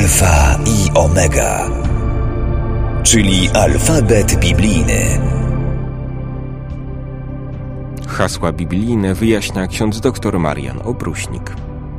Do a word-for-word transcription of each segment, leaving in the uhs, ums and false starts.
Alfa i Omega, czyli alfabet biblijny. Hasła biblijne wyjaśnia ksiądz dr Marian Opruśnik.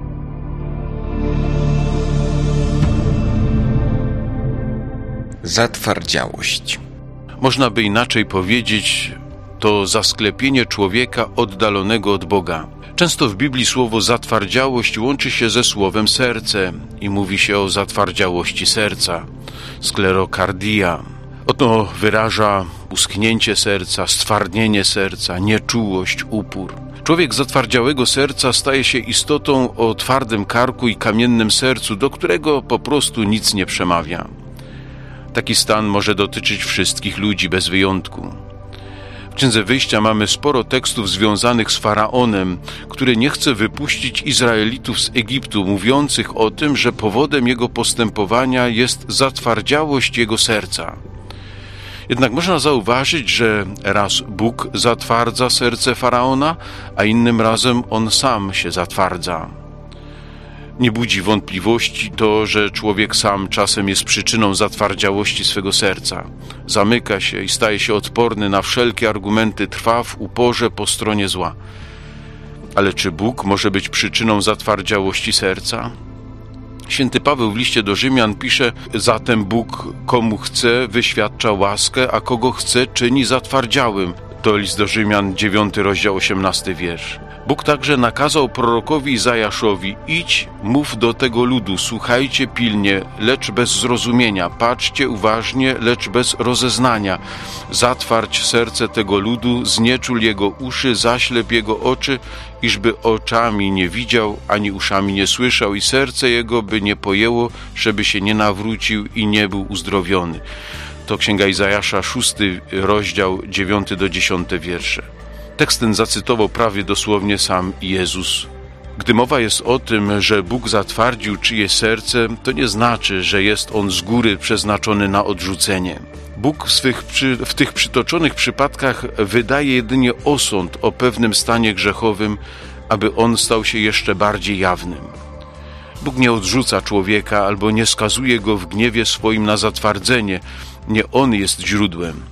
Zatwardziałość. Można by inaczej powiedzieć, to zasklepienie człowieka oddalonego od Boga. Często w Biblii słowo zatwardziałość łączy się ze słowem serce i mówi się o zatwardziałości serca, sklerokardia. Oto wyraża uschnięcie serca, stwardnienie serca, nieczułość, upór. Człowiek zatwardziałego serca staje się istotą o twardym karku i kamiennym sercu, do którego po prostu nic nie przemawia. Taki stan może dotyczyć wszystkich ludzi bez wyjątku. W Księdze Wyjścia mamy sporo tekstów związanych z Faraonem, który nie chce wypuścić Izraelitów z Egiptu, mówiących o tym, że powodem jego postępowania jest zatwardziałość jego serca. Jednak można zauważyć, że raz Bóg zatwardza serce Faraona, a innym razem on sam się zatwardza. Nie budzi wątpliwości to, że człowiek sam czasem jest przyczyną zatwardziałości swego serca. Zamyka się i staje się odporny na wszelkie argumenty, trwa w uporze po stronie zła. Ale czy Bóg może być przyczyną zatwardziałości serca? Święty Paweł w liście do Rzymian pisze: zatem Bóg komu chce wyświadcza łaskę, a kogo chce czyni zatwardziałym. To list do Rzymian, dziewiąty rozdział, osiemnasty wiersz. Bóg także nakazał prorokowi Izajaszowi: idź, mów do tego ludu, słuchajcie pilnie, lecz bez zrozumienia, patrzcie uważnie, lecz bez rozeznania. Zatwardź serce tego ludu, znieczul jego uszy, zaślep jego oczy, iżby oczami nie widział, ani uszami nie słyszał i serce jego by nie pojęło, żeby się nie nawrócił i nie był uzdrowiony. To Księga Izajasza, szósty rozdział, dziewiąty do dziesiąty wiersze. Tekst ten zacytował prawie dosłownie sam Jezus. Gdy mowa jest o tym, że Bóg zatwardził czyjeś serce, to nie znaczy, że jest on z góry przeznaczony na odrzucenie. Bóg w, swych, w tych przytoczonych przypadkach wydaje jedynie osąd o pewnym stanie grzechowym, aby on stał się jeszcze bardziej jawnym. Bóg nie odrzuca człowieka albo nie skazuje go w gniewie swoim na zatwardzenie. Nie on jest źródłem.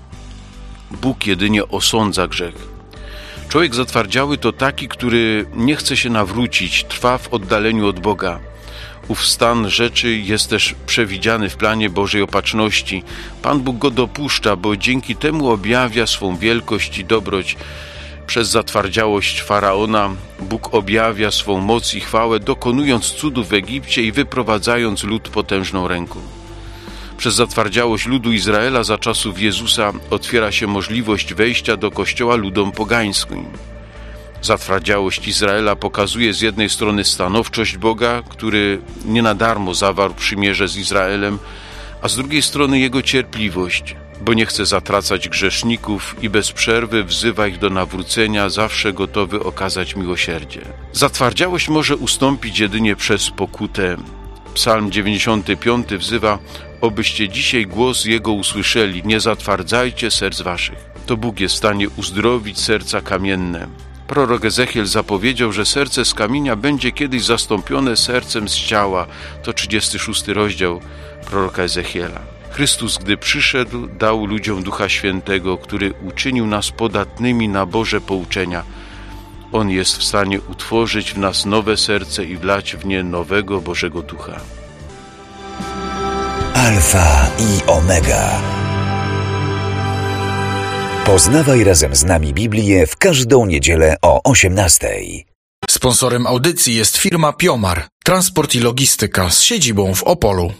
Bóg jedynie osądza grzech. Człowiek zatwardziały to taki, który nie chce się nawrócić, trwa w oddaleniu od Boga. Ów stan rzeczy jest też przewidziany w planie Bożej Opatrzności. Pan Bóg go dopuszcza, bo dzięki temu objawia swą wielkość i dobroć. Przez zatwardziałość Faraona Bóg objawia swą moc i chwałę, dokonując cudów w Egipcie i wyprowadzając lud potężną ręką. Przez zatwardziałość ludu Izraela za czasów Jezusa otwiera się możliwość wejścia do kościoła ludom pogańskim. Zatwardziałość Izraela pokazuje z jednej strony stanowczość Boga, który nie na darmo zawarł przymierze z Izraelem, a z drugiej strony Jego cierpliwość, bo nie chce zatracać grzeszników i bez przerwy wzywa ich do nawrócenia, zawsze gotowy okazać miłosierdzie. Zatwardziałość może ustąpić jedynie przez pokutę. Psalm dziewięćdziesiąty piąty wzywa: obyście dzisiaj głos Jego usłyszeli, nie zatwardzajcie serc waszych. To Bóg jest w stanie uzdrowić serca kamienne. Prorok Ezechiel zapowiedział, że serce z kamienia będzie kiedyś zastąpione sercem z ciała. To trzydziesty szósty rozdział proroka Ezechiela. Chrystus, gdy przyszedł, dał ludziom Ducha Świętego, który uczynił nas podatnymi na Boże pouczenia. On jest w stanie utworzyć w nas nowe serce i wlać w nie nowego Bożego Ducha. Alfa i Omega. Poznawaj razem z nami Biblię w każdą niedzielę o osiemnastej. Sponsorem audycji jest firma Piomar, transport i logistyka z siedzibą w Opolu.